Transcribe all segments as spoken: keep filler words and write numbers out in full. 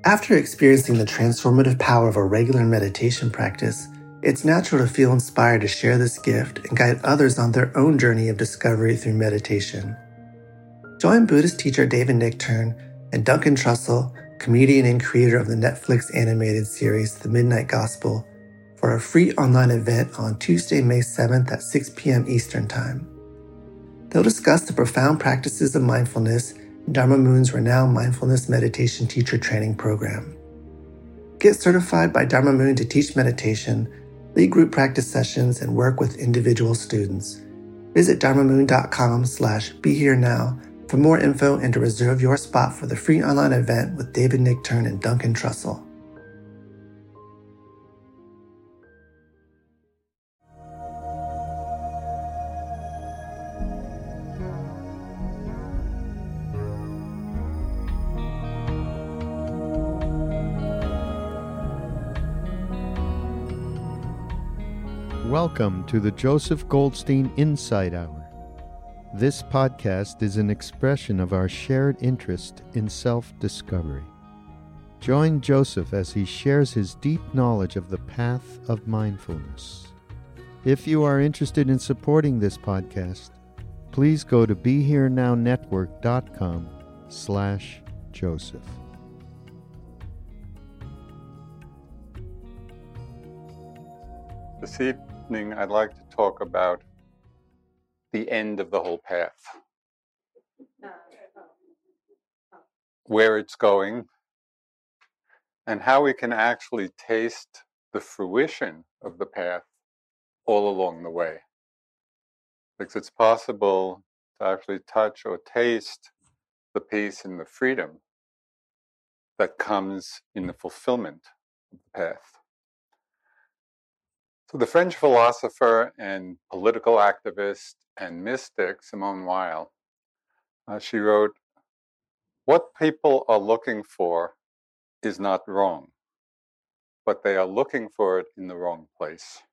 After experiencing the transformative power of a regular meditation practice, it's natural to feel inspired to share this gift and guide others on their own journey of discovery through meditation. Join Buddhist teacher David Nichtern and Duncan Trussell, comedian and creator of the Netflix animated series The Midnight Gospel, for a free online event on Tuesday, May seventh at six p.m. Eastern Time. They'll discuss the profound practices of mindfulness in Dharma Moon's renowned mindfulness meditation teacher training program. Get certified by Dharma Moon to teach meditation, lead group practice sessions, and work with individual students. Visit dharmamoon.com slash be here now for more info and to reserve your spot for the free online event with David Nichtern and Duncan Trussell. Welcome to the Joseph Goldstein Insight Hour. This podcast is an expression of our shared interest in self-discovery. Join Joseph as he shares his deep knowledge of the path of mindfulness. If you are interested in supporting this podcast, please go to BeHereNowNetwork.com slash Joseph. This evening, I'd like to talk about the end of the whole path, where it's going, and how we can actually taste the fruition of the path all along the way. Because it's possible to actually touch or taste the peace and the freedom that comes in the fulfillment of the path. So the French philosopher and political activist and mystic Simone Weil, uh, she wrote, "What people are looking for is not wrong, but they are looking for it in the wrong place."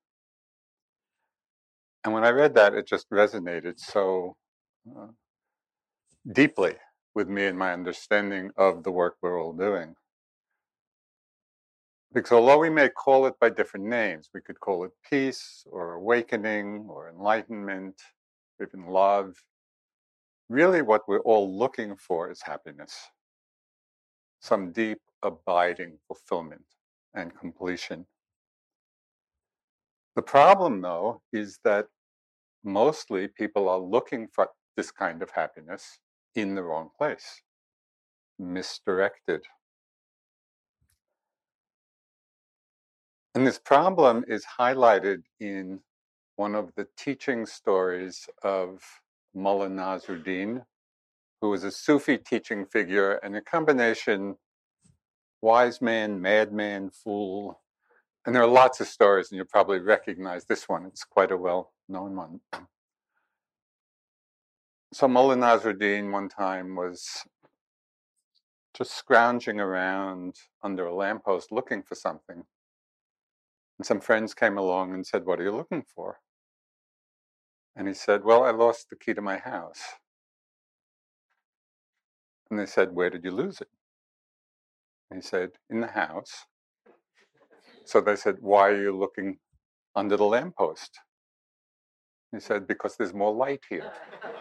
And when I read that, it just resonated so uh, deeply with me and my understanding of the work we're all doing. Because although we may call it by different names, we could call it peace or awakening or enlightenment, or even love, really what we're all looking for is happiness, some deep, abiding fulfillment and completion. The problem, though, is that mostly people are looking for this kind of happiness in the wrong place, misdirected. And this problem is highlighted in one of the teaching stories of Mullah Nasruddin, who was a Sufi teaching figure and a combination wise man, madman, fool. And there are lots of stories, and you'll probably recognize this one. It's quite a well-known one. So Mullah Nasruddin one time was just scrounging around under a lamppost looking for something. And some friends came along and said, "What are you looking for?" And he said, "Well, I lost the key to my house." And they said, "Where did you lose it?" And he said, "In the house." So they said, "Why are you looking under the lamppost?" He said, "Because there's more light here."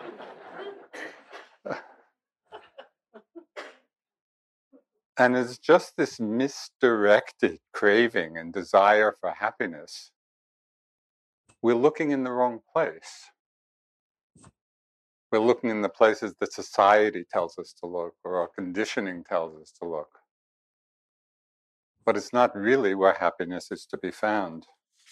And it's just this misdirected craving and desire for happiness. We're looking in the wrong place. We're looking in the places that society tells us to look, or our conditioning tells us to look. But it's not really where happiness is to be found.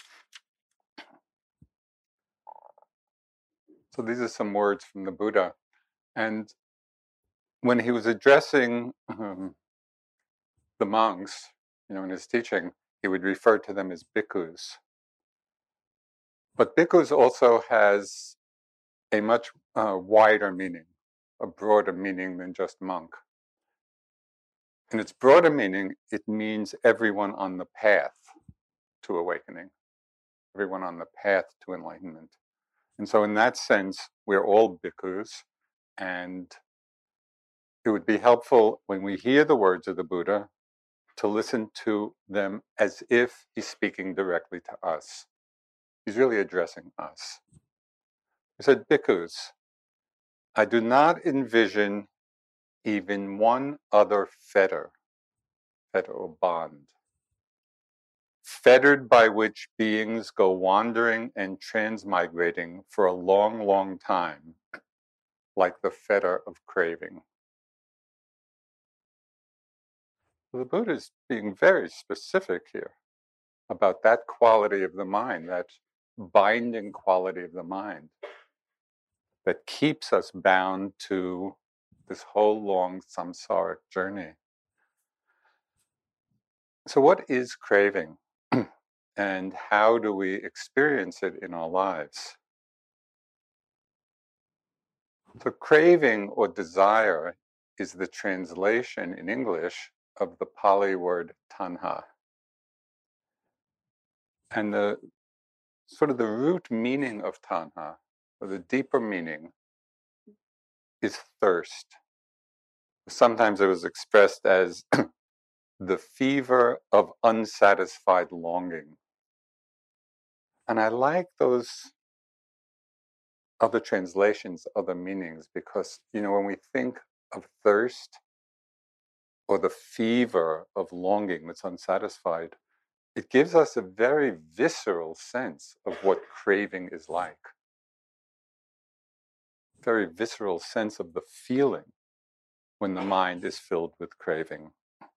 So these are some words from the Buddha. And when he was addressing um, the monks, you know, in his teaching, he would refer to them as bhikkhus. But bhikkhus also has a much uh, wider meaning, a broader meaning than just monk. In its broader meaning, it means everyone on the path to awakening, everyone on the path to enlightenment. And so in that sense, we're all bhikkhus, and it would be helpful when we hear the words of the Buddha to listen to them as if he's speaking directly to us. He's really addressing us. He said, Bhikkhus, I do not envision even one other fetter, fetter or bond, fettered by which beings go wandering and transmigrating for a long, long time, like the fetter of craving. So the Buddha is being very specific here about that quality of the mind, that binding quality of the mind that keeps us bound to this whole long samsaric journey. So what is craving? And how do we experience it in our lives? So craving or desire is the translation in English of the Pali word tanha. And the sort of the root meaning of tanha, or the deeper meaning, is thirst. Sometimes it was expressed as the fever of unsatisfied longing. And I like those other translations, other meanings, because, you know, when we think of thirst or the fever of longing that's unsatisfied, it gives us a very visceral sense of what craving is like. Very visceral sense of the feeling when the mind is filled with craving.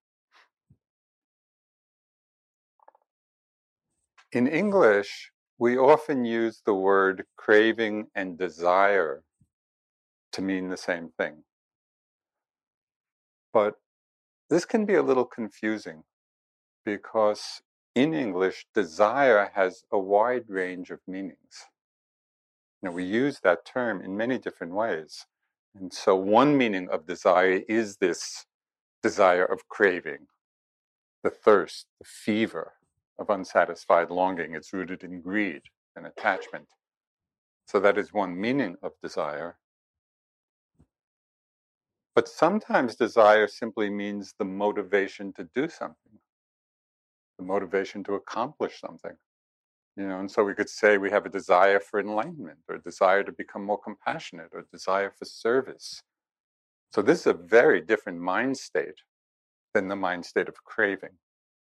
In English, we often use the word craving and desire to mean the same thing. But this can be a little confusing because in English, desire has a wide range of meanings. You know, we use that term in many different ways. And so one meaning of desire is this desire of craving, the thirst, the fever of unsatisfied longing. It's rooted in greed and attachment. So that is one meaning of desire. But sometimes desire simply means the motivation to do something, the motivation to accomplish something. You know, and so we could say we have a desire for enlightenment, or a desire to become more compassionate, or a desire for service. So this is a very different mind state than the mind state of craving.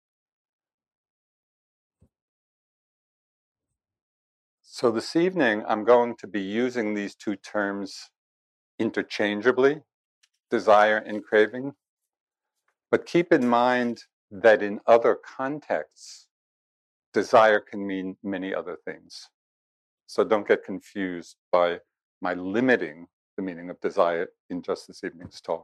So this evening, I'm going to be using these two terms interchangeably, desire and craving. But keep in mind that in other contexts, desire can mean many other things. So don't get confused by my limiting the meaning of desire in just this evening's talk.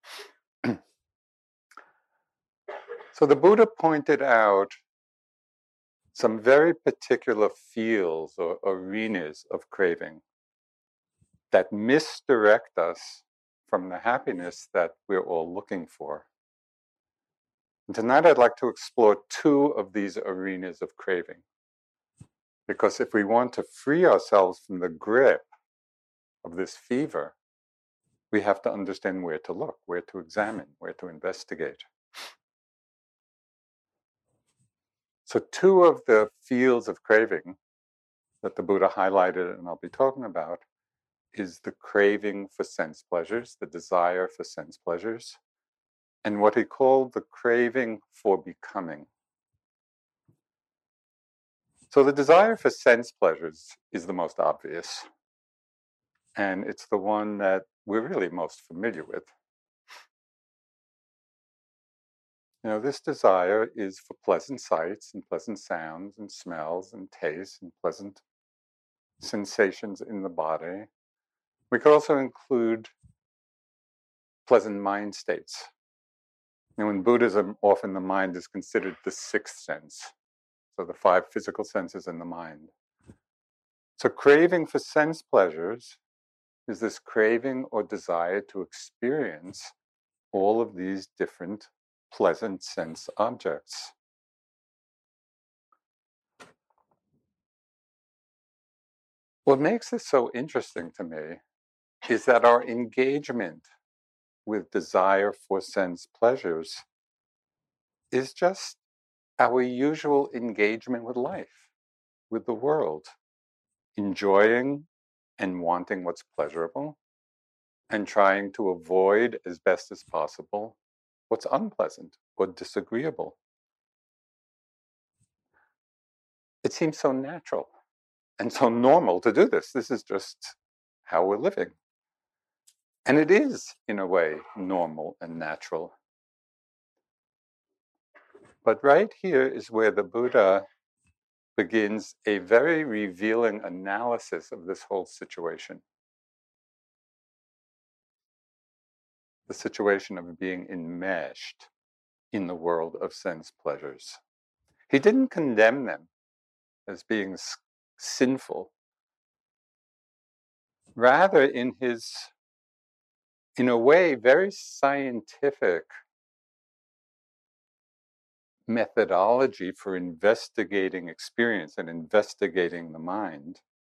So the Buddha pointed out some very particular fields or arenas of craving that misdirect us from the happiness that we're all looking for. And tonight I'd like to explore two of these arenas of craving. Because if we want to free ourselves from the grip of this fever, we have to understand where to look, where to examine, where to investigate. So two of the fields of craving that the Buddha highlighted and I'll be talking about is the craving for sense pleasures, the desire for sense pleasures, and what he called the craving for becoming. So the desire for sense pleasures is the most obvious, and it's the one that we're really most familiar with. You know, this desire is for pleasant sights and pleasant sounds and smells and tastes and pleasant sensations in the body. We could also include pleasant mind states. You know, in Buddhism, often the mind is considered the sixth sense. So the five physical senses in the mind. So craving for sense pleasures is this craving or desire to experience all of these different pleasant sense objects. What makes this so interesting to me is that our engagement with desire for sense pleasures is just our usual engagement with life, with the world, enjoying and wanting what's pleasurable, and trying to avoid as best as possible what's unpleasant or disagreeable. It seems so natural and so normal to do this. This is just how we're living. And it is, in a way, normal and natural. But right here is where the Buddha begins a very revealing analysis of this whole situation. The situation of being enmeshed in the world of sense pleasures. He didn't condemn them as being sinful. Rather, in his, in a way, very scientific methodology for investigating experience and investigating the mind,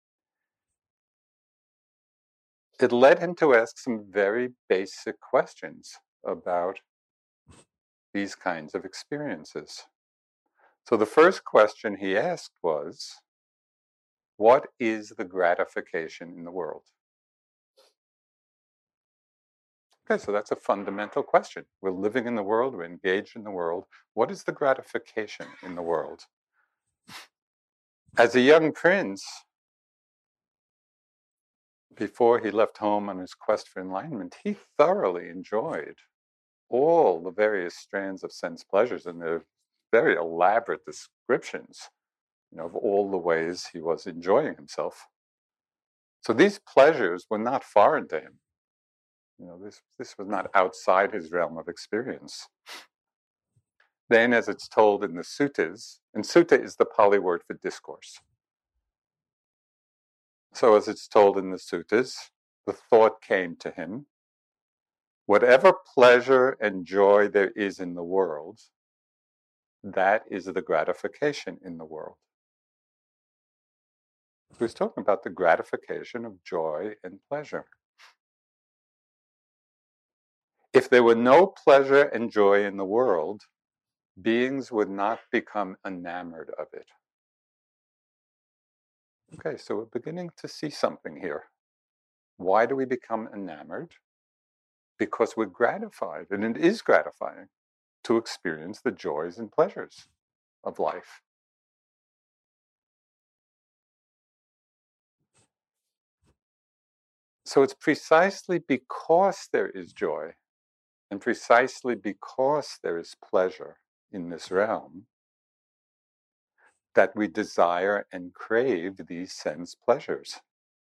it led him to ask some very basic questions about these kinds of experiences. So the first question he asked was, what is the gratification in the world? Okay, so that's a fundamental question. We're living in the world, we're engaged in the world. What is the gratification in the world? As a young prince, before he left home on his quest for enlightenment, he thoroughly enjoyed all the various strands of sense pleasures, and they're very elaborate descriptions, you know, of all the ways he was enjoying himself. So these pleasures were not foreign to him. You know, this, this was not outside his realm of experience. Then, as it's told in the suttas, and sutta is the Pali word for discourse. So as it's told in the suttas, the thought came to him, whatever pleasure and joy there is in the world, that is the gratification in the world. So he's talking about the gratification of joy and pleasure. If there were no pleasure and joy in the world, beings would not become enamored of it. Okay, so we're beginning to see something here. Why do we become enamored? Because we're gratified, and it is gratifying to experience the joys and pleasures of life. So it's precisely because there is joy, and precisely because there is pleasure in this realm, that we desire and crave these sense pleasures.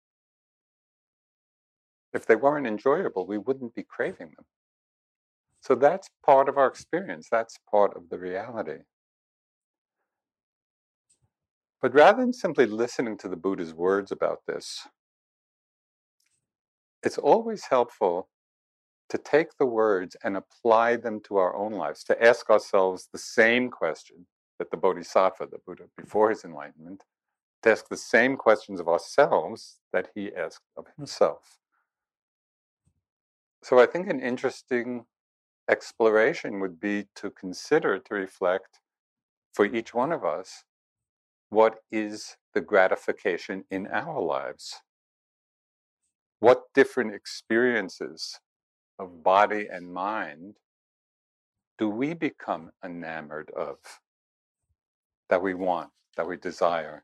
If they weren't enjoyable, we wouldn't be craving them. So that's part of our experience. That's part of the reality. But rather than simply listening to the Buddha's words about this, it's always helpful to take the words and apply them to our own lives, to ask ourselves the same question that the Bodhisattva, the Buddha before his enlightenment, to ask the same questions of ourselves that he asked of himself. So I think an interesting exploration would be to consider, to reflect for each one of us, what is the gratification in our lives? What different experiences of body and mind do we become enamored of, that we want, that we desire?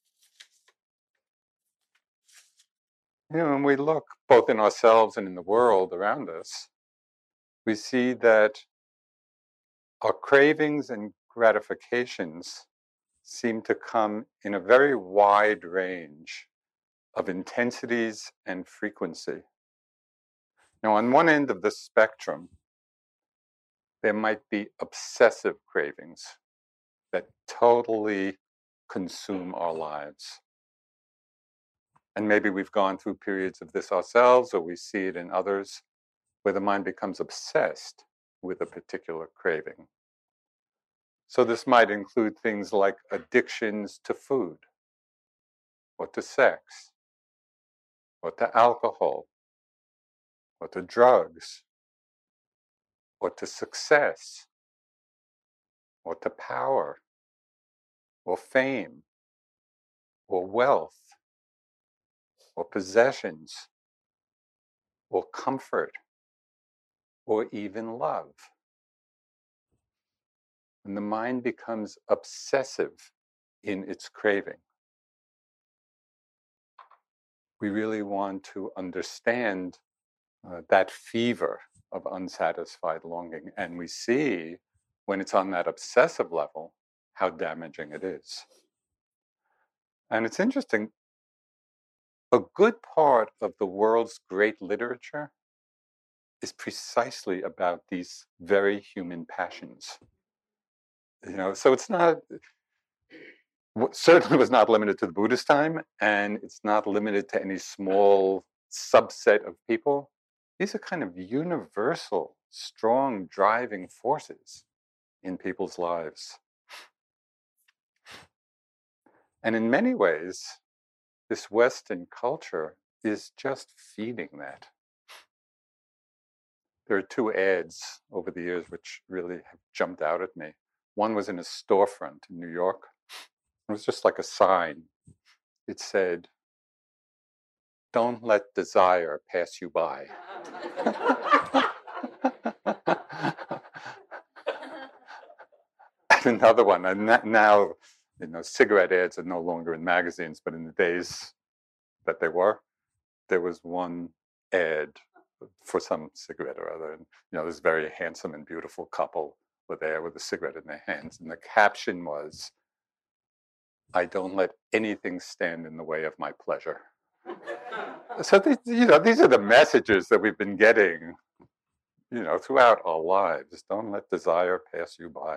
You know, when we look both in ourselves and in the world around us, we see that our cravings and gratifications seem to come in a very wide range of intensities and frequency. Now, on one end of the spectrum, there might be obsessive cravings that totally consume our lives. And maybe we've gone through periods of this ourselves, or we see it in others, where the mind becomes obsessed with a particular craving. So this might include things like addictions to food, or to sex, or to alcohol, or to drugs, or to success, or to power, or fame, or wealth, or possessions, or comfort, or even love. And the mind becomes obsessive in its craving. We really want to understand uh, that fever of unsatisfied longing. And we see when it's on that obsessive level how damaging it is. And it's interesting, a good part of the world's great literature is precisely about these very human passions. You know, so it's not, certainly was not limited to the Buddhist time, and it's not limited to any small subset of people. These are kind of universal, strong driving forces in people's lives. And in many ways, this Western culture is just feeding that. There are two ads over the years which really have jumped out at me. One was in a storefront in New York. It was just like a sign. It said, "Don't let desire pass you by." And another one, and now, you know, cigarette ads are no longer in magazines, but in the days that they were, there was one ad for some cigarette or other, and you know, this very handsome and beautiful couple were there with a cigarette in their hands, and the caption was, "I don't let anything stand in the way of my pleasure." So these, you know, these are the messages that we've been getting, you know, throughout our lives. Don't let desire pass you by.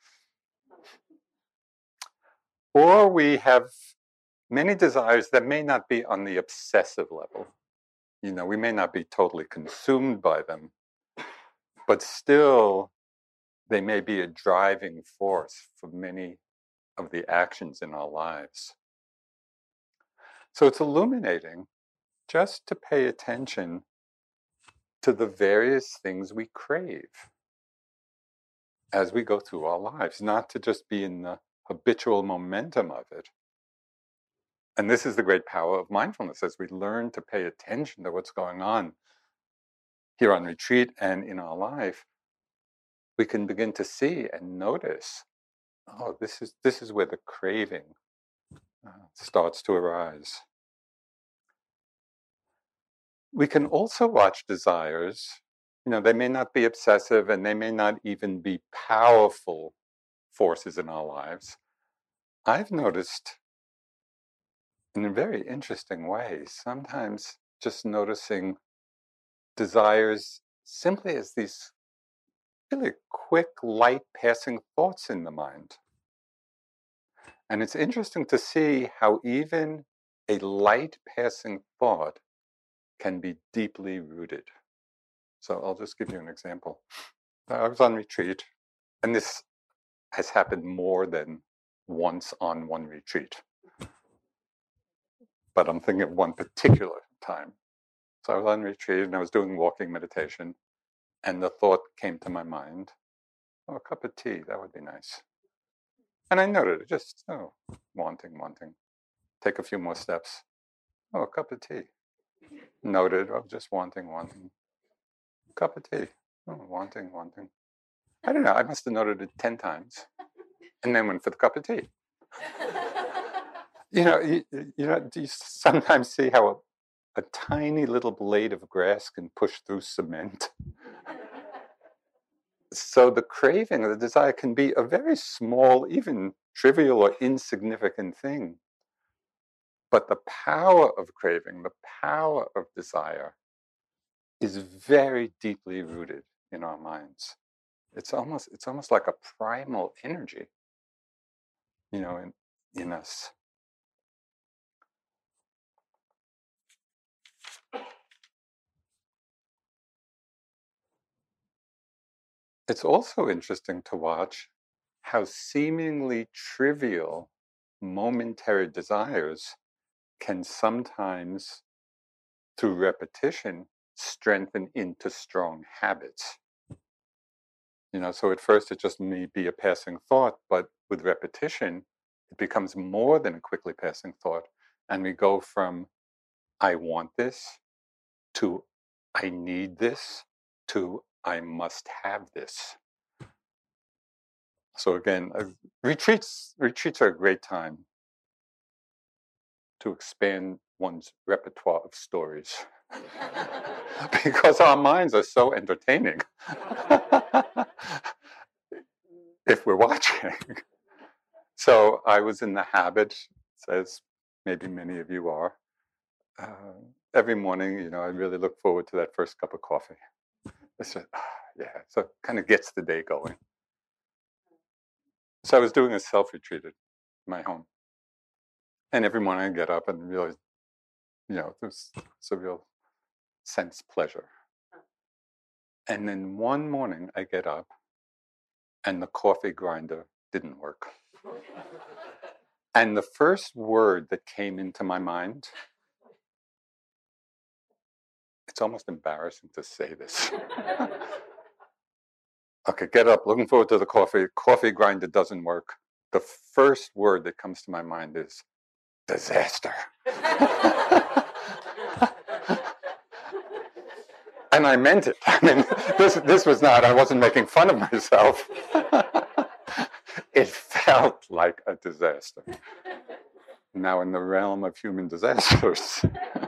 Or we have many desires that may not be on the obsessive level. You know, we may not be totally consumed by them, but still they may be a driving force for many of the actions in our lives. So it's illuminating just to pay attention to the various things we crave as we go through our lives, not to just be in the habitual momentum of it. And this is the great power of mindfulness as we learn to pay attention to what's going on here on retreat and in our life. We can begin to see and notice, oh, this is this is where the craving uh, starts to arise. We can also watch desires. You know, they may not be obsessive and they may not even be powerful forces in our lives. I've noticed in a very interesting way, sometimes just noticing desires simply as these really quick, light passing thoughts in the mind. And it's interesting to see how even a light passing thought can be deeply rooted. So I'll just give you an example. I was on retreat, and this has happened more than once on one retreat. But I'm thinking of one particular time. So I was on retreat and I was doing walking meditation, and the thought came to my mind, oh, a cup of tea, that would be nice. And I noted it, just, oh, wanting, wanting. Take a few more steps. Oh, a cup of tea. Noted, oh, just wanting, wanting. Cup of tea. Oh, wanting, wanting. I don't know, I must have noted it ten times and then went for the cup of tea. You know, you, you know, do you sometimes see how a, a tiny little blade of grass can push through cement? So the craving, the desire can be a very small, even trivial or insignificant thing. But the power of craving, the power of desire is very deeply rooted in our minds. It's almost, it's almost like a primal energy, you know, in, in us. It's also interesting to watch how seemingly trivial momentary desires can sometimes, through repetition, strengthen into strong habits. You know, so at first it just may be a passing thought, but with repetition, it becomes more than a quickly passing thought. And we go from, I want this, to I need this, to I must have this. So again, uh, retreats retreats are a great time to expand one's repertoire of stories because our minds are so entertaining if we're watching. So I was in the habit, as maybe many of you are, uh, every morning, you know, I really look forward to that first cup of coffee. It's just, ah, yeah, so it kind of gets the day going. So I was doing a self-retreat at my home. And every morning I get up and realize, you know, there's, there's a real sense pleasure. And then one morning I get up and the coffee grinder didn't work. And the first word that came into my mind, it's almost embarrassing to say this. Okay, get up, looking forward to the coffee. Coffee grinder doesn't work. The first word that comes to my mind is disaster. And I meant it. I mean, this, this was not, I wasn't making fun of myself. It felt like a disaster. Now, in the realm of human disasters.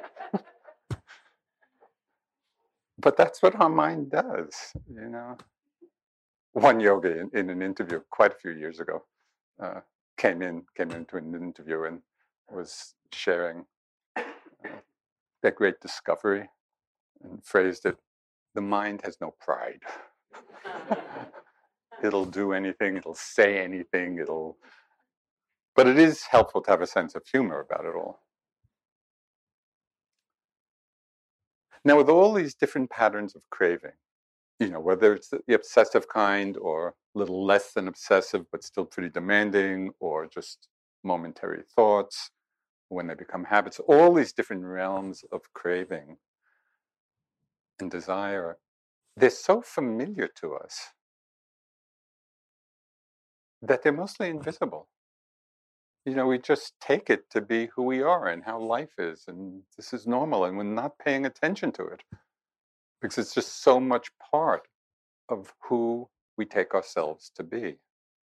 But that's what our mind does, you know. One yogi in, in an interview quite a few years ago uh, came in, came into an interview and was sharing uh, their great discovery and phrased it, the mind has no pride. It'll do anything, it'll say anything, it'll... But it is helpful to have a sense of humor about it all. Now, with all these different patterns of craving, you know, whether it's the obsessive kind or a little less than obsessive, but still pretty demanding, or just momentary thoughts, when they become habits, all these different realms of craving and desire, they're so familiar to us that they're mostly invisible. You know, we just take it to be who we are and how life is, and this is normal, and we're not paying attention to it because it's just so much part of who we take ourselves to be.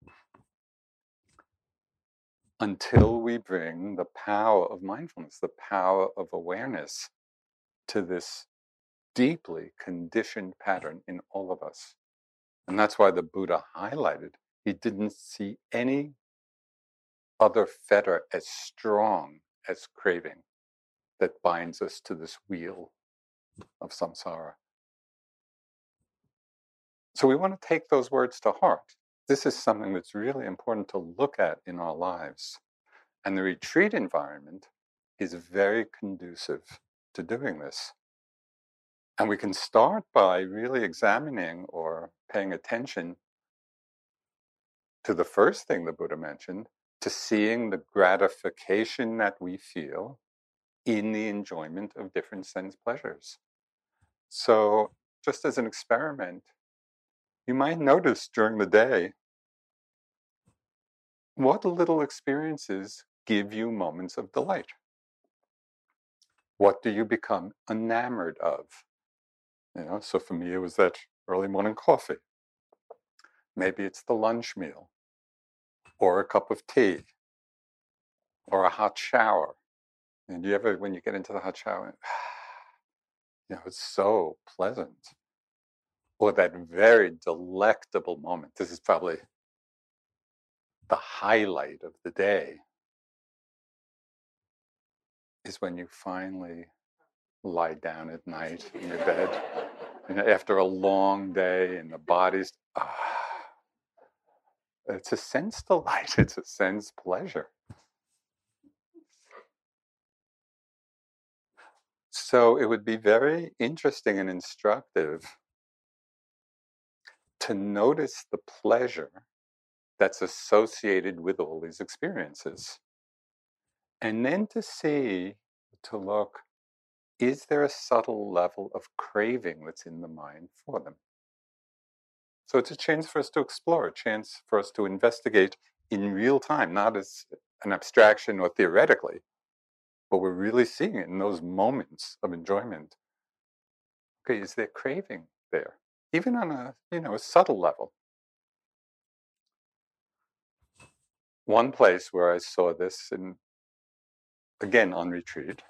Until we bring the power of mindfulness, the power of awareness to this deeply conditioned pattern in all of us. And that's why the Buddha highlighted, he didn't see any other fetter as strong as craving that binds us to this wheel of samsara. So we want to take those words to heart. This is something that's really important to look at in our lives. And the retreat environment is very conducive to doing this. And we can start by really examining or paying attention to the first thing the Buddha mentioned, to seeing the gratification that we feel in the enjoyment of different sense pleasures. So, just as an experiment, you might notice during the day what little experiences give you moments of delight. What do you become enamored of? You know, so for me, it was that early morning coffee. Maybe it's the lunch meal, or a cup of tea, or a hot shower. And you ever, when you get into the hot shower, you know, it's so pleasant. Or that very delectable moment. This is probably the highlight of the day, is when you finally lie down at night in your bed, and after a long day and the body's, ah, it's a sense delight, it's a sense pleasure. So it would be very interesting and instructive to notice the pleasure that's associated with all these experiences. And then to see, to look, is there a subtle level of craving that's in the mind for them? So it's a chance for us to explore, a chance for us to investigate in real time, not as an abstraction or theoretically, but we're really seeing it in those moments of enjoyment. Okay, is there craving there? Even on a, you know, a subtle level. One place where I saw this, and again on retreat,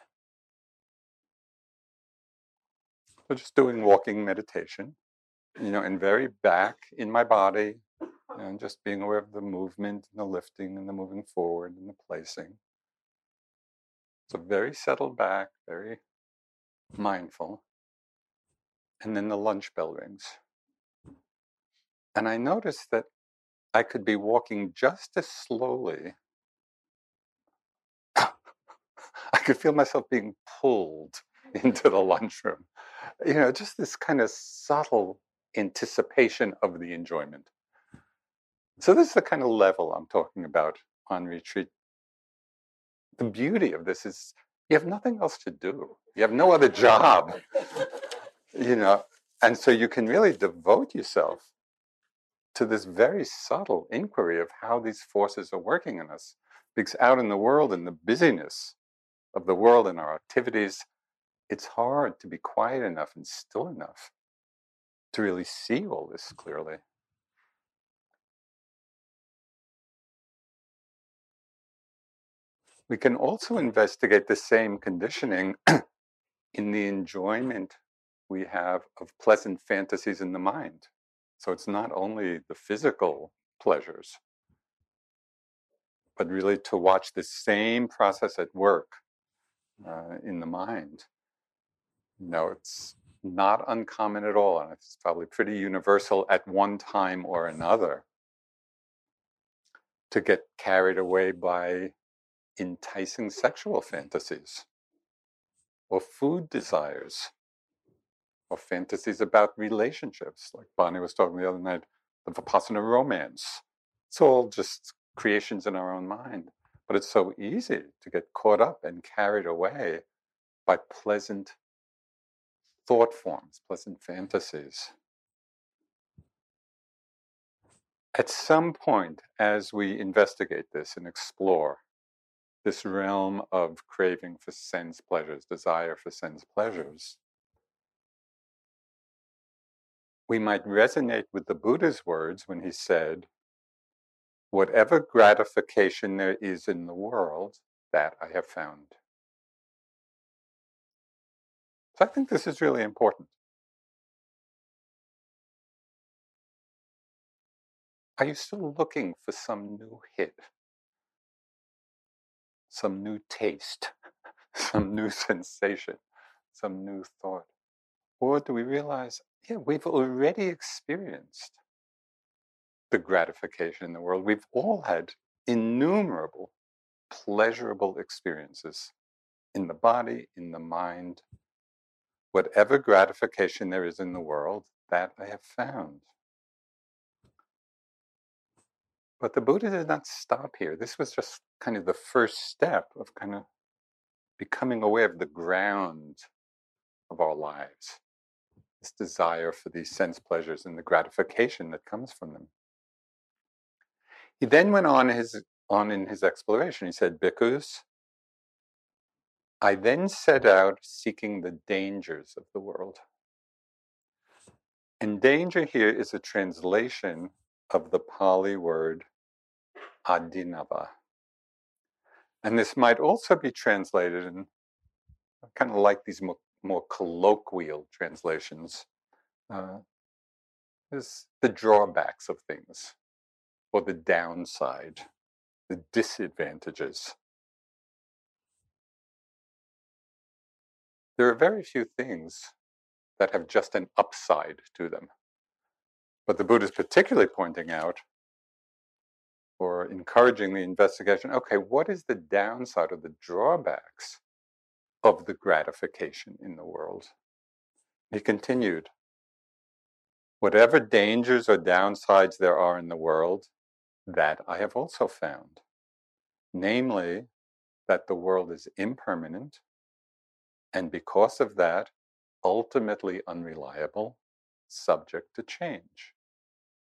so just doing walking meditation, you know, and very back in my body, and just being aware of the movement and the lifting and the moving forward and the placing. So very settled back, very mindful. And then the lunch bell rings. And I noticed that I could be walking just as slowly. I could feel myself being pulled into the lunchroom. You know, just this kind of subtle anticipation of the enjoyment. So this is the kind of level I'm talking about on retreat. The beauty of this is you have nothing else to do. You have no other job, you know, and so you can really devote yourself to this very subtle inquiry of how these forces are working in us. Because out in the world, in the busyness of the world and our activities, it's hard to be quiet enough and still enough to really see all this clearly. We can also investigate the same conditioning in the enjoyment we have of pleasant fantasies in the mind. So it's not only the physical pleasures, but really to watch the same process at work uh, in the mind. You know, it's not uncommon at all, and it's probably pretty universal at one time or another to get carried away by enticing sexual fantasies or food desires or fantasies about relationships. Like Bonnie was talking the other night, the Vipassana romance. It's all just creations in our own mind. But it's so easy to get caught up and carried away by pleasant thought forms, pleasant fantasies. At some point, as we investigate this and explore this realm of craving for sense pleasures, desire for sense pleasures, we might resonate with the Buddha's words when he said, "Whatever gratification there is in the world, that I have found." So I think this is really important. Are you still looking for some new hit, some new taste, some new sensation, some new thought? Or do we realize, yeah, we've already experienced the gratification in the world? We've all had innumerable pleasurable experiences in the body, in the mind. Whatever gratification there is in the world, that I have found. But the Buddha did not stop here. This was just kind of the first step of kind of becoming aware of the ground of our lives, this desire for these sense pleasures and the gratification that comes from them. He then went on his on in his exploration. He said, "Bhikkhus, I then set out seeking the dangers of the world." And danger here is a translation of the Pali word adinava. And this might also be translated in kind of like these more, more colloquial translations, uh, as the drawbacks of things, or the downside, the disadvantages. There are very few things that have just an upside to them. But the Buddha is particularly pointing out or encouraging the investigation, okay, what is the downside or the drawbacks of the gratification in the world? He continued, whatever dangers or downsides there are in the world, that I have also found. Namely, that the world is impermanent, and because of that, ultimately unreliable, subject to change.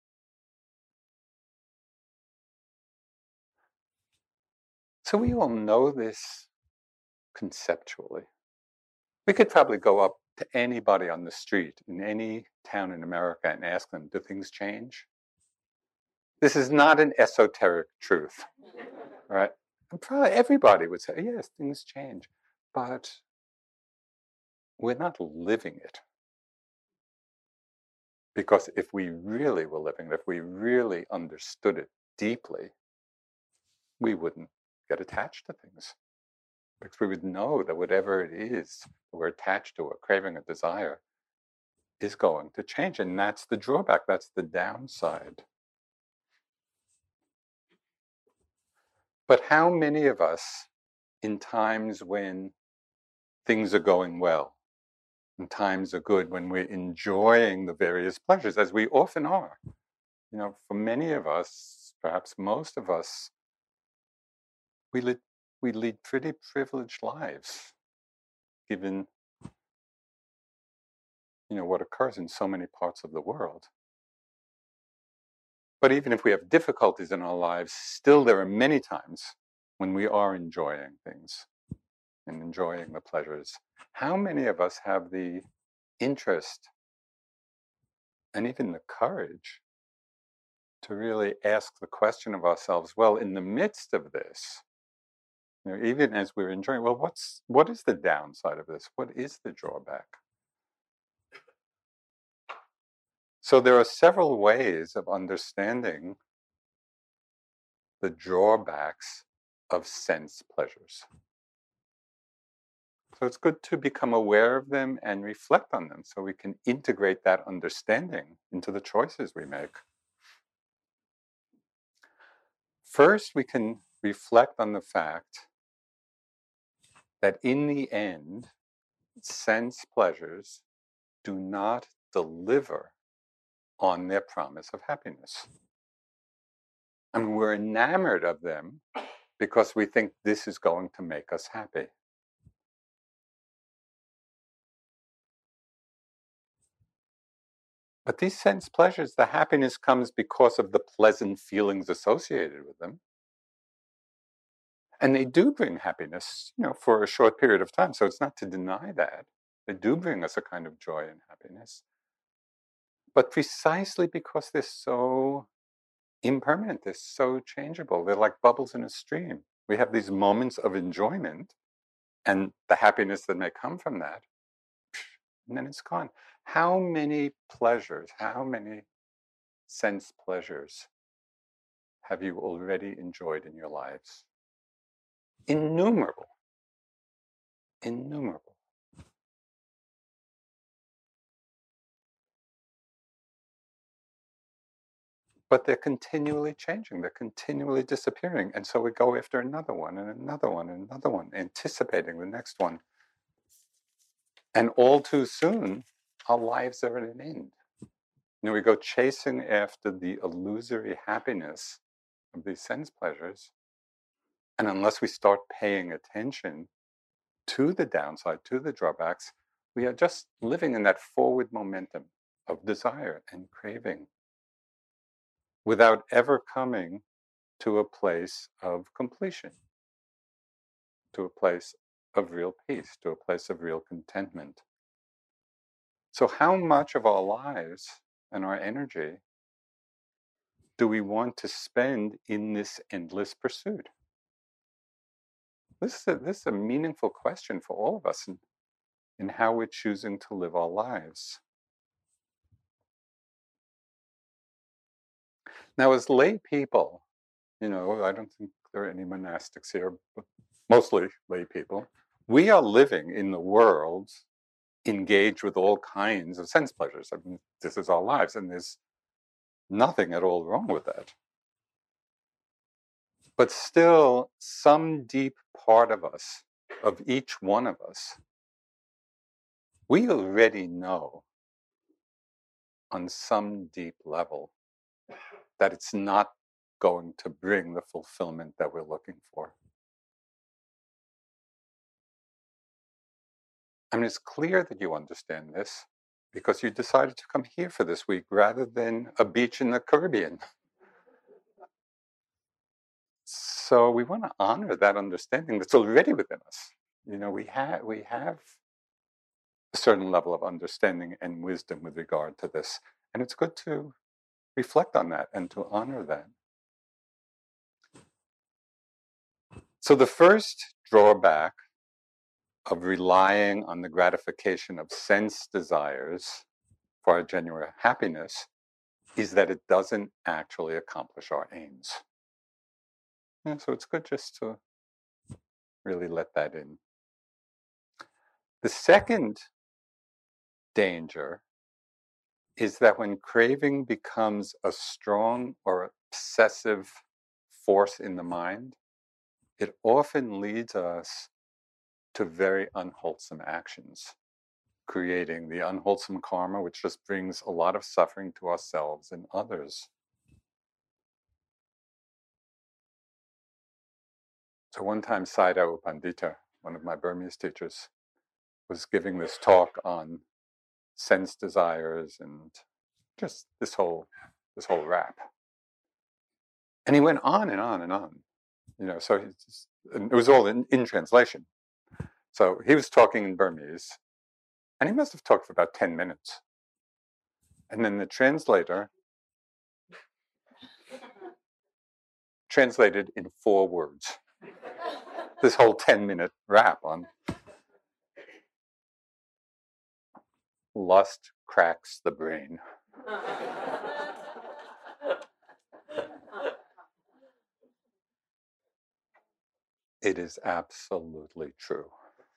So we all know this conceptually. We could probably go up to anybody on the street in any town in America and ask them, do things change? This is not an esoteric truth, right? And probably everybody would say, yes, things change, but we're not living it. Because if we really were living it, if we really understood it deeply, we wouldn't get attached to things. Because we would know that whatever it is we're attached to, a craving, a desire, is going to change. And that's the drawback, that's the downside. But how many of us, in times when things are going well, and times are good, when we're enjoying the various pleasures, as we often are, you know, for many of us, perhaps most of us, we lead, we lead pretty privileged lives, given, you know, what occurs in so many parts of the world. But even if we have difficulties in our lives, still there are many times when we are enjoying things and enjoying the pleasures. How many of us have the interest and even the courage to really ask the question of ourselves, well, in the midst of this, you know, even as we're enjoying, well, what's what is the downside of this? What is the drawback? So there are several ways of understanding the drawbacks of sense pleasures. So it's good to become aware of them and reflect on them so we can integrate that understanding into the choices we make. First, we can reflect on the fact that in the end, sense pleasures do not deliver on their promise of happiness. I mean, we're enamored of them because we think this is going to make us happy. But these sense pleasures, the happiness comes because of the pleasant feelings associated with them. And they do bring happiness, you know, for a short period of time. So it's not to deny that. They do bring us a kind of joy and happiness. But precisely because they're so impermanent, they're so changeable, they're like bubbles in a stream. We have these moments of enjoyment and the happiness that may come from that, and then it's gone. How many pleasures, how many sense pleasures have you already enjoyed in your lives? Innumerable. Innumerable. But they're continually changing, they're continually disappearing. And so we go after another one and another one and another one, anticipating the next one. And all too soon, our lives are at an end. You know, we go chasing after the illusory happiness of these sense pleasures. And unless we start paying attention to the downside, to the drawbacks, we are just living in that forward momentum of desire and craving without ever coming to a place of completion, to a place of real peace, to a place of real contentment. So how much of our lives and our energy do we want to spend in this endless pursuit? This is a, this is a meaningful question for all of us in, in how we're choosing to live our lives. Now, as lay people, you know, I don't think there are any monastics here, but mostly lay people, we are living in the world engaged with all kinds of sense pleasures. I mean, this is our lives, and there's nothing at all wrong with that. But still, some deep part of us, of each one of us, we already know on some deep level that it's not going to bring the fulfillment that we're looking for. I mean, it's clear that you understand this because you decided to come here for this week rather than a beach in the Caribbean. So we want to honor that understanding that's already within us. You know, we have we have a certain level of understanding and wisdom with regard to this, and it's good to reflect on that and to honor that. So the first drawback of relying on the gratification of sense desires for our genuine happiness is that it doesn't actually accomplish our aims. Yeah, so it's good just to really let that in. The second danger is that when craving becomes a strong or obsessive force in the mind, it often leads us to very unwholesome actions, creating the unwholesome karma, which just brings a lot of suffering to ourselves and others. So one time Sayadaw U Pandita, one of my Burmese teachers, was giving this talk on sense desires and just this whole this whole rap. And he went on and on and on. You know, so just, and it was all in, in translation. So he was talking in Burmese, and he must have talked for about ten minutes. And then the translator translated in four words this whole ten minute rap on lust cracks the brain. It is absolutely true.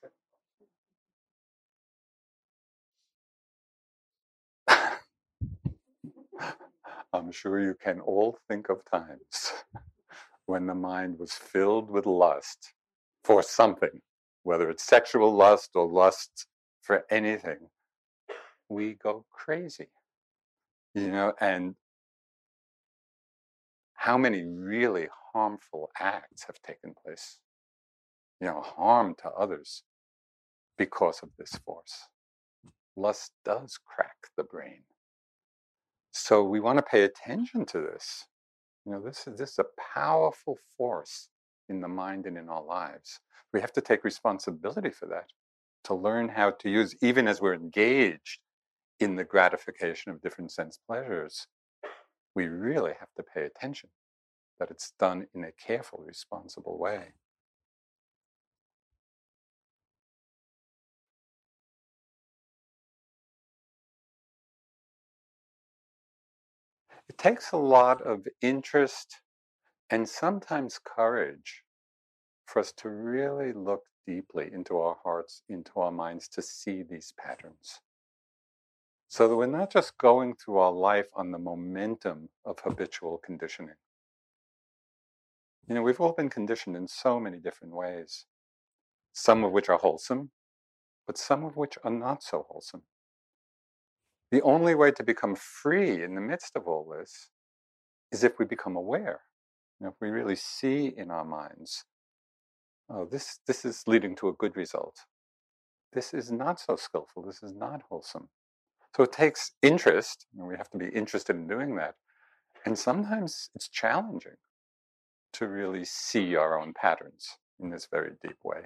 I'm sure you can all think of times when the mind was filled with lust for something, whether it's sexual lust or lust for anything. We go crazy, you know, and how many really harmful acts have taken place, you know, harm to others because of this force. Lust does crack the brain. So we want to pay attention to this. You know, this is, this is a powerful force in the mind and in our lives. We have to take responsibility for that, to learn how to use, even as we're engaged in the gratification of different sense pleasures, we really have to pay attention that it's done in a careful, responsible way. It takes a lot of interest and sometimes courage for us to really look deeply into our hearts, into our minds, to see these patterns. So that we're not just going through our life on the momentum of habitual conditioning. You know, we've all been conditioned in so many different ways, some of which are wholesome, but some of which are not so wholesome. The only way to become free in the midst of all this is if we become aware. You know, if we really see in our minds, oh, this, this is leading to a good result. This is not so skillful. This is not wholesome. So it takes interest, and we have to be interested in doing that. And sometimes it's challenging to really see our own patterns in this very deep way.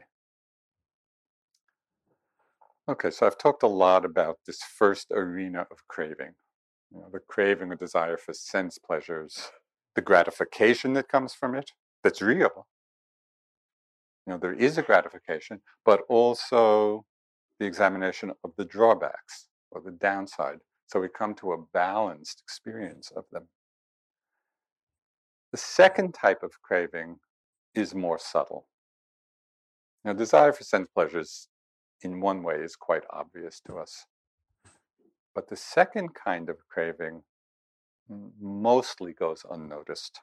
Okay, so I've talked a lot about this first arena of craving, you know, the craving or desire for sense pleasures, the gratification that comes from it, that's real. You know, there is a gratification, but also the examination of the drawbacks or the downside. So we come to a balanced experience of them. The second type of craving is more subtle. Now, desire for sense pleasures in one way is quite obvious to us. But the second kind of craving mostly goes unnoticed.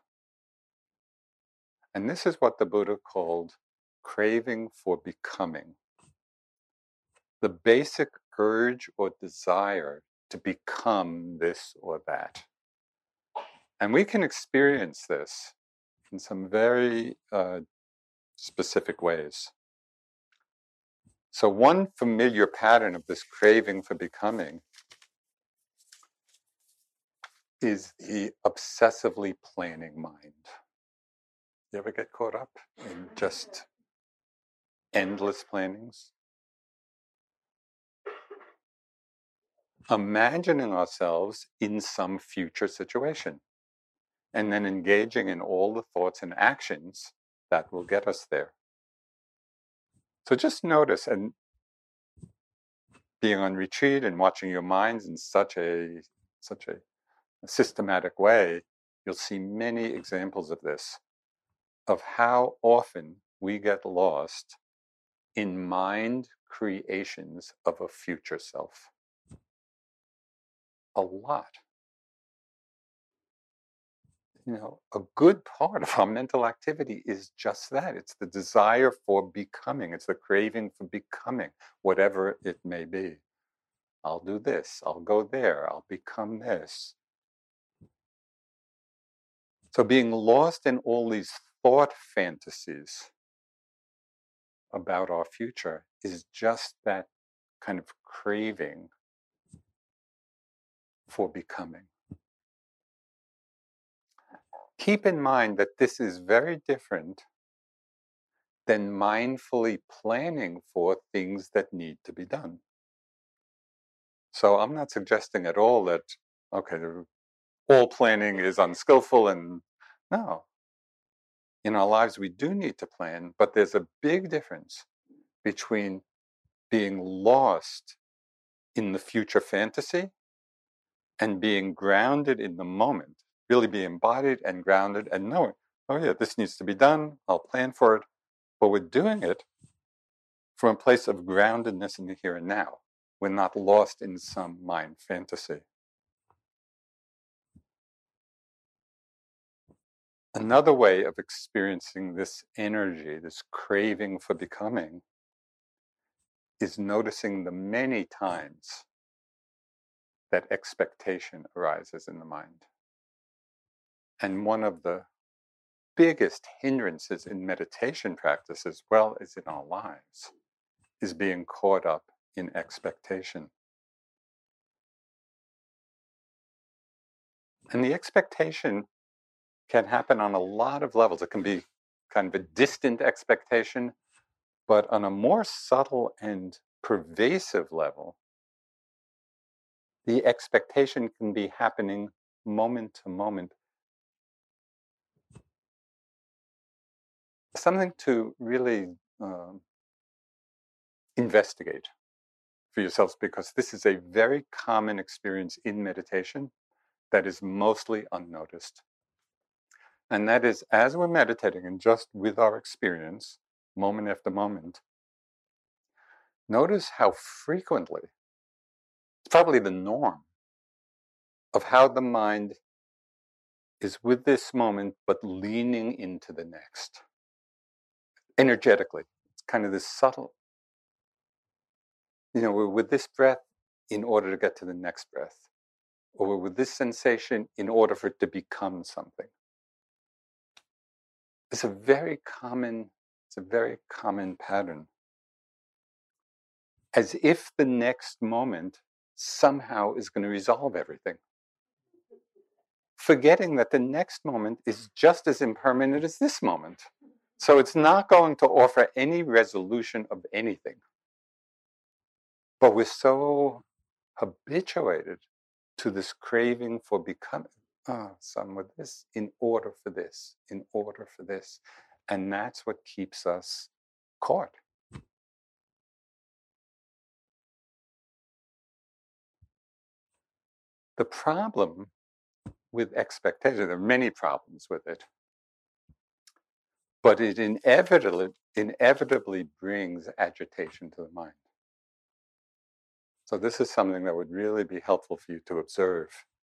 And this is what the Buddha called craving for becoming. The basic urge or desire to become this or that. And we can experience this in some very uh, specific ways. So one familiar pattern of this craving for becoming is the obsessively planning mind. You ever get caught up in just endless plannings? Imagining ourselves in some future situation and then engaging in all the thoughts and actions that will get us there. So just notice, and being on retreat and watching your minds in such a such a systematic way, you'll see many examples of this, of how often we get lost in mind creations of a future self. A lot. You know, a good part of our mental activity is just that. It's the desire for becoming. It's the craving for becoming, whatever it may be. I'll do this. I'll go there. I'll become this. So being lost in all these thought fantasies about our future is just that kind of craving for becoming. Keep in mind that this is very different than mindfully planning for things that need to be done. So I'm not suggesting at all that, okay, all planning is unskillful, and no. In our lives, we do need to plan, but there's a big difference between being lost in the future fantasy and being grounded in the moment, really be embodied and grounded and knowing, oh yeah, this needs to be done, I'll plan for it, but we're doing it from a place of groundedness in the here and now. We're not lost in some mind fantasy. Another way of experiencing this energy, this craving for becoming, is noticing the many times that expectation arises in the mind. And one of the biggest hindrances in meditation practice, as well as in our lives, is being caught up in expectation. And the expectation can happen on a lot of levels. It can be kind of a distant expectation, but on a more subtle and pervasive level, the expectation can be happening moment to moment. Something to really um, investigate for yourselves, because this is a very common experience in meditation that is mostly unnoticed. And that is, as we're meditating and just with our experience, moment after moment, notice how frequently, it's probably the norm, of how the mind is with this moment, but leaning into the next. Energetically, it's kind of this subtle, you know, we're with this breath in order to get to the next breath, or we're with this sensation in order for it to become something. It's a very common, it's a very common pattern. As if the next moment somehow is going to resolve everything. Forgetting that the next moment is just as impermanent as this moment. So it's not going to offer any resolution of anything. But we're so habituated to this craving for becoming. Oh, so I'm with this in order for this, in order for this. And that's what keeps us caught. The problem with expectation, there are many problems with it, but it inevitably, inevitably brings agitation to the mind. So this is something that would really be helpful for you to observe.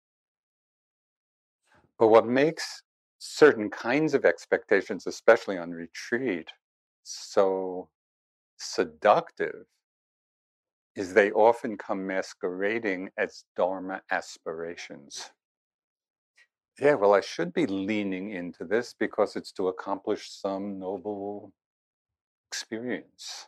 But what makes certain kinds of expectations, especially on retreat, so seductive is they often come masquerading as Dharma aspirations. Yeah, well, I should be leaning into this because it's to accomplish some noble experience.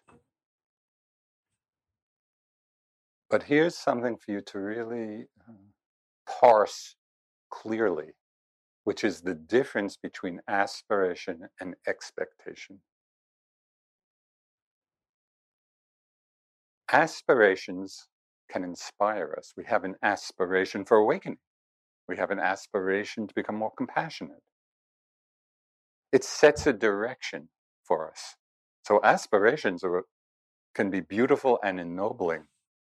But here's something for you to really uh, parse clearly. which is the difference between aspiration and expectation. Aspirations can inspire us. We have an aspiration for awakening. We have an aspiration to become more compassionate. It sets a direction for us. So aspirations are, can be beautiful and ennobling.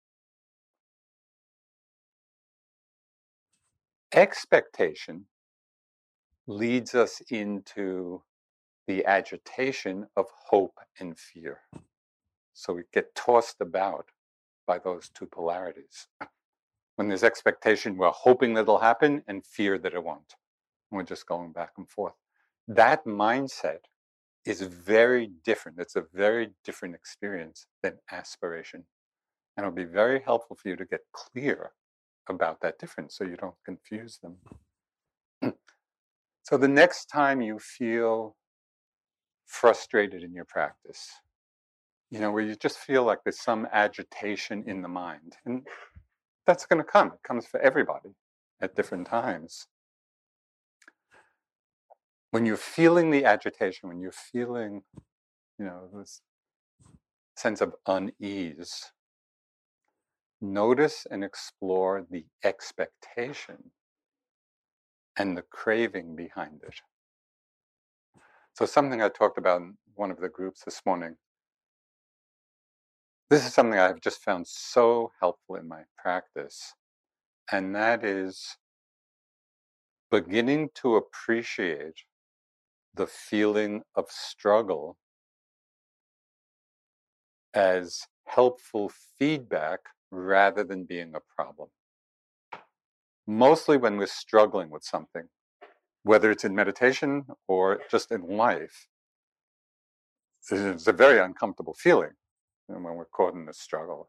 Expectation leads us into the agitation of hope and fear. So we get tossed about by those two polarities. When there's expectation, we're hoping that it'll happen, and fear that it won't. We're just going back and forth. That mindset is very different. It's a very different experience than aspiration. And it'll be very helpful for you to get clear about that difference so you don't confuse them. So the next time you feel frustrated in your practice, you know, where you just feel like there's some agitation in the mind, and that's going to come. It comes for everybody at different times. When you're feeling the agitation, when you're feeling, you know, this sense of unease, notice and explore the expectation and the craving behind it. So something I talked about in one of the groups this morning, this is something I've just found so helpful in my practice, and that is beginning to appreciate the feeling of struggle as helpful feedback rather than being a problem. Mostly when we're struggling with something, whether it's in meditation or just in life, it's a very uncomfortable feeling when we're caught in the struggle.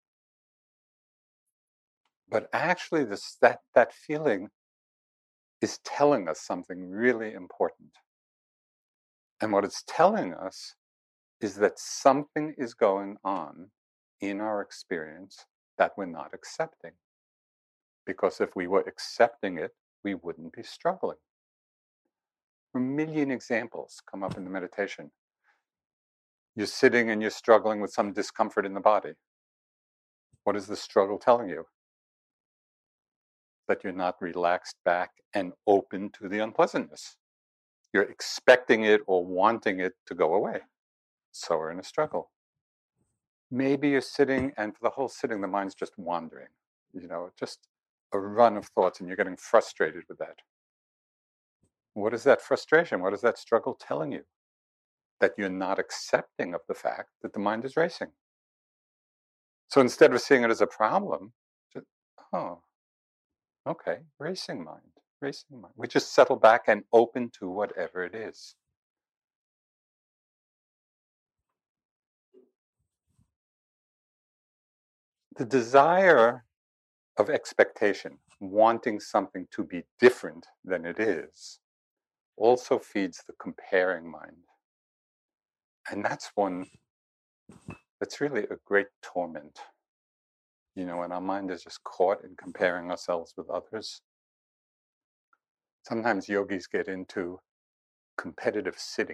But actually, this, that, that feeling is telling us something really important. And what it's telling us is that something is going on in our experience that we're not accepting. Because if we were accepting it, we wouldn't be struggling. A million examples come up in the meditation. You're sitting and you're struggling with some discomfort in the body. What is the struggle telling you? That you're not relaxed back and open to the unpleasantness. You're expecting it or wanting it to go away. So we're in a struggle. Maybe you're sitting and for the whole sitting, the mind's just wandering. You know, just a run of thoughts and you're getting frustrated with that. What is that frustration? What is that struggle telling you? That you're not accepting of the fact that the mind is racing. So instead of seeing it as a problem, just, oh, okay, racing mind, racing mind. We just settle back and open to whatever it is. The desire of expectation, wanting something to be different than it is, also feeds the comparing mind. And that's one that's really a great torment. You know, when our mind is just caught in comparing ourselves with others. Sometimes yogis get into competitive sitting.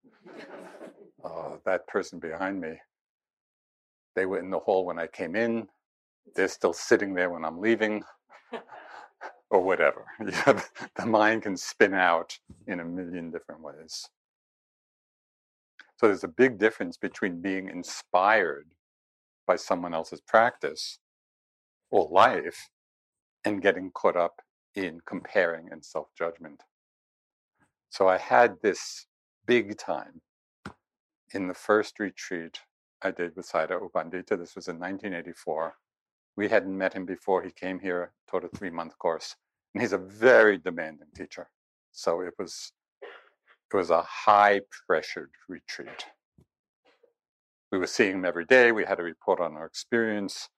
Oh, that person behind me, they were in the hall when I came in. They're still sitting there when I'm leaving, or whatever. Yeah, the mind can spin out in a million different ways. So there's a big difference between being inspired by someone else's practice or life and getting caught up in comparing and self-judgment. So I had this big time in the first retreat I did with Sayadaw U Pandita. This was in nineteen eighty-four. We hadn't met him before. He came here, taught a three-month course, and he's a very demanding teacher. So it was it was a high-pressured retreat. We were seeing him every day. We had to report on our experience.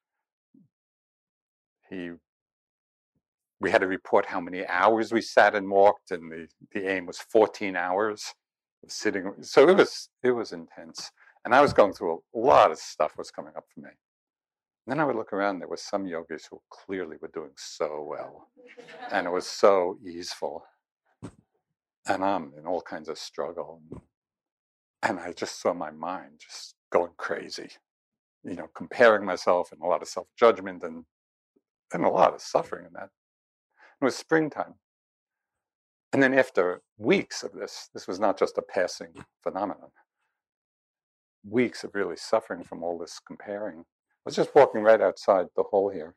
He, we had to report how many hours we sat and walked, and the, the aim was fourteen hours of sitting. So it was it was intense. And I was going through a lot of stuff was coming up for me. And then I would look around, there were some yogis who clearly were doing so well. And it was so easeful. and I'm in all kinds of struggle. And I just saw my mind just going crazy, you know, comparing myself and a lot of self-judgment and, and a lot of suffering in that. It was springtime. And then after weeks of this, this was not just a passing phenomenon, weeks of really suffering from all this comparing. I was just walking right outside the hall here.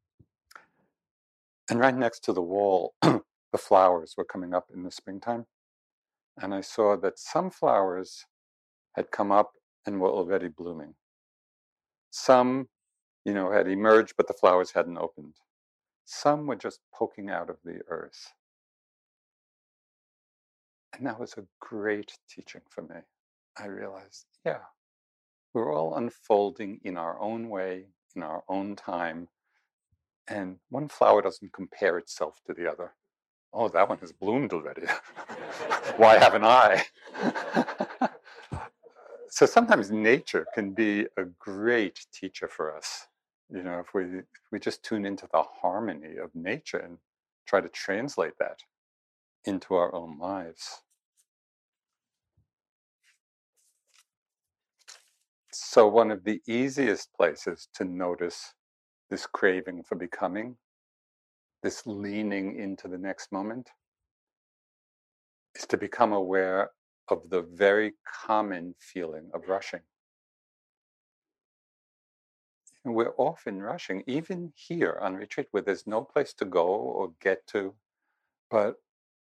And right next to the wall, the flowers were coming up in the springtime. And I saw that some flowers had come up and were already blooming. Some, you know, had emerged, but the flowers hadn't opened. Some were just poking out of the earth. And that was a great teaching for me. I realized, yeah, we're all unfolding in our own way, in our own time. And one flower doesn't compare itself to the other. Oh, that one has bloomed already. Why haven't I? So sometimes nature can be a great teacher for us. You know, if we if we just tune into the harmony of nature and try to translate that into our own lives. So one of the easiest places to notice this craving for becoming, this leaning into the next moment, is to become aware of the very common feeling of rushing. And we're often rushing, even here on retreat, where there's no place to go or get to, but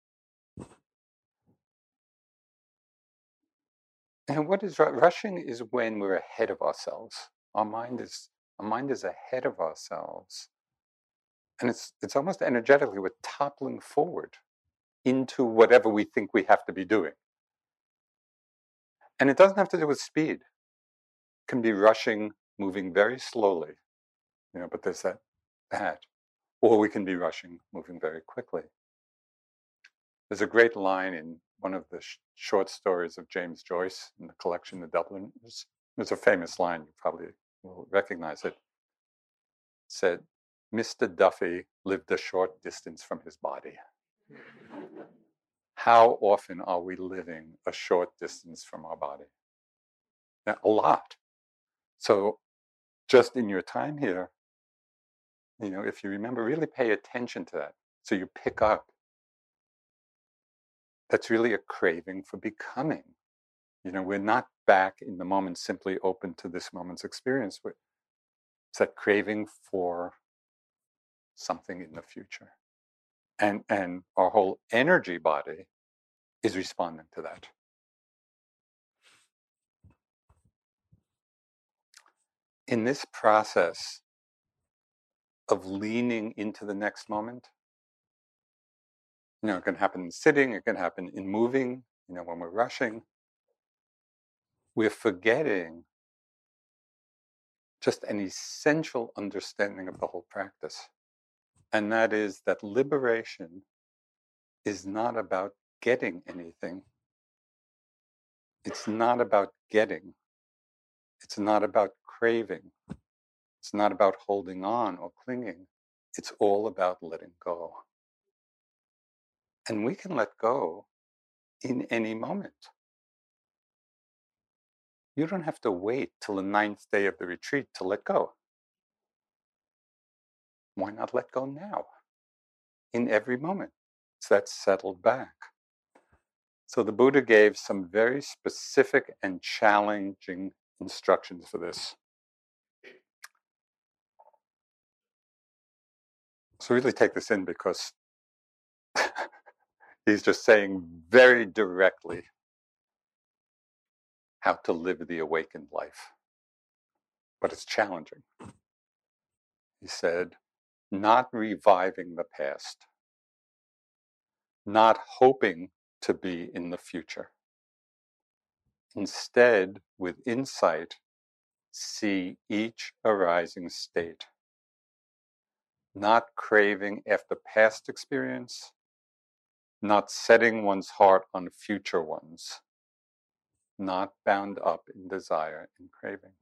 and what is rushing is when we're ahead of ourselves. Our mind is our mind is ahead of ourselves, and it's it's almost energetically we're toppling forward into whatever we think we have to be doing. And it doesn't have to do with speed. It can be rushing, moving very slowly, you know. But there's that that, or we can be rushing, moving very quickly. There's a great line in one of the sh- short stories of James Joyce in the collection The Dubliners. There's a famous line, you probably will recognize it. It said, Mister Duffy lived a short distance from his body. How often are we living a short distance from our body? Now, a lot. So just in your time here, you know, if you remember, really pay attention to that. So you pick up. That's really a craving for becoming. You know, we're not back in the moment, simply open to this moment's experience. It's that craving for something in the future. And, and our whole energy body is responding to that. In this process of leaning into the next moment, you know, it can happen in sitting, it can happen in moving, you know, when we're rushing. We're forgetting just an essential understanding of the whole practice. And that is that liberation is not about getting anything. It's not about getting. It's not about craving. It's not about holding on or clinging. It's all about letting go. And we can let go in any moment. You don't have to wait till the ninth day of the retreat to let go. Why not let go now? In every moment. So that's settled back. So the Buddha gave some very specific and challenging instructions for this. So really take this in, because he's just saying very directly how to live the awakened life. But it's challenging. He said, not reviving the past, not hoping to be in the future. Instead, with insight, see each arising state, not craving after past experience, not setting one's heart on future ones, not bound up in desire and craving.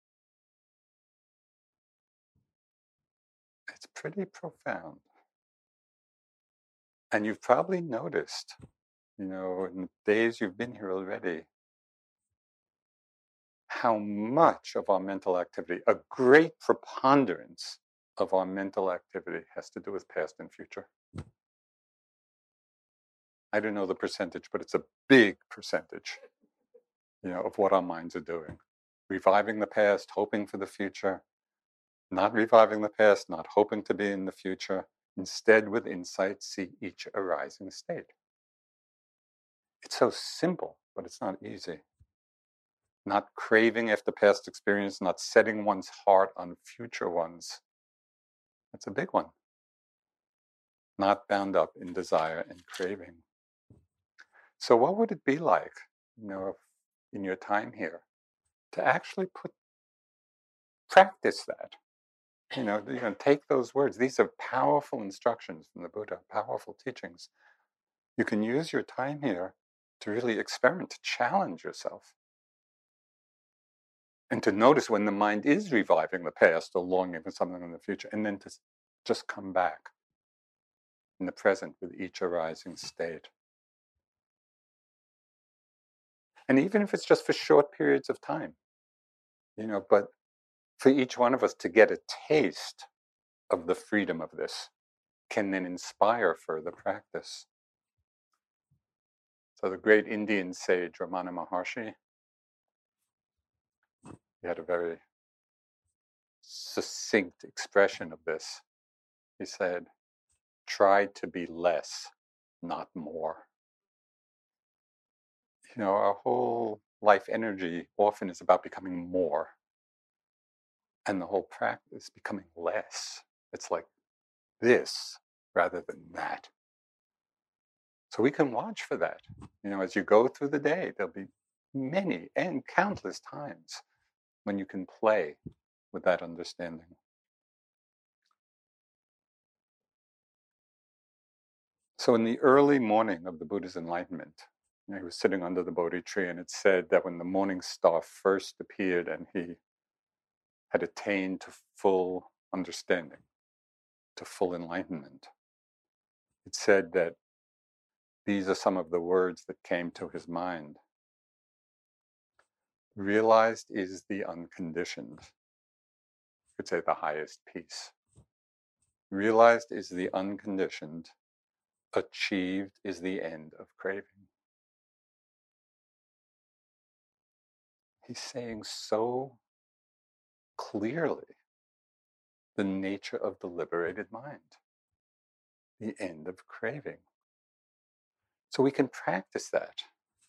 It's pretty profound. And you've probably noticed you know, in the days you've been here already, how much of our mental activity, a great preponderance of our mental activity, has to do with past and future. I don't know the percentage, but it's a big percentage, you know, of what our minds are doing. Reviving the past, hoping for the future, not reviving the past, not hoping to be in the future. Instead, with insight, see each arising state. It's so simple, but it's not easy. Not craving after past experience, not setting one's heart on future ones. That's a big one. Not bound up in desire and craving. So what would it be like, you know, in your time here, to actually put, practice that? You know, you know, take those words. These are powerful instructions from the Buddha, powerful teachings. You can use your time here to really experiment, to challenge yourself. And to notice when the mind is reviving the past or longing for something in the future, and then to just come back in the present with each arising state. And even if it's just for short periods of time, you know, but for each one of us to get a taste of the freedom of this can then inspire further practice. So the great Indian sage Ramana Maharshi, he had a very succinct expression of this. He said, try to be less, not more. You know, our whole life energy often is about becoming more. And the whole practice becoming less. It's like this rather than that. So we can watch for that. You know, as you go through the day, there'll be many and countless times when you can play with that understanding. So in the early morning of the Buddha's enlightenment, you know, he was sitting under the Bodhi tree, and it said that when the morning star first appeared and he had attained to full understanding, to full enlightenment, it said that these are some of the words that came to his mind. Realized is the unconditioned. You could say the highest peace. Realized is the unconditioned. Achieved is the end of craving. He's saying so clearly the nature of the liberated mind, the end of craving. So we can practice that.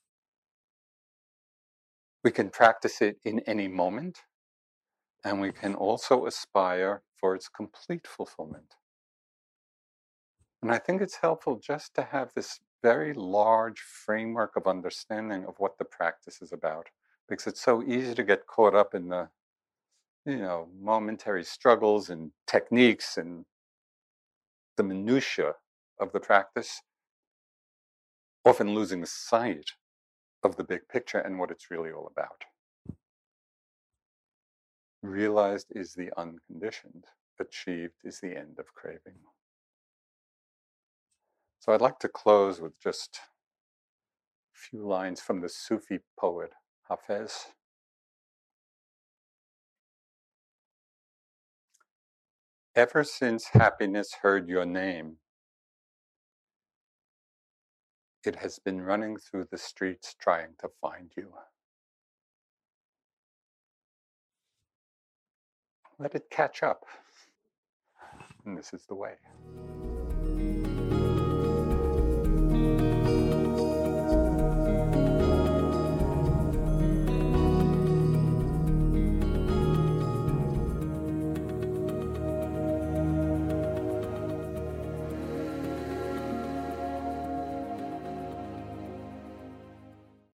We can practice it in any moment, and we can also aspire for its complete fulfillment. And I think it's helpful just to have this very large framework of understanding of what the practice is about, because it's so easy to get caught up in the, you know, momentary struggles and techniques and the minutiae of the practice, often losing sight of the big picture and what it's really all about. Realized is the unconditioned. Achieved is the end of craving. So I'd like to close with just a few lines from the Sufi poet Hafez. Ever since happiness heard your name, it has been running through the streets trying to find you. Let it catch up. And this is the way.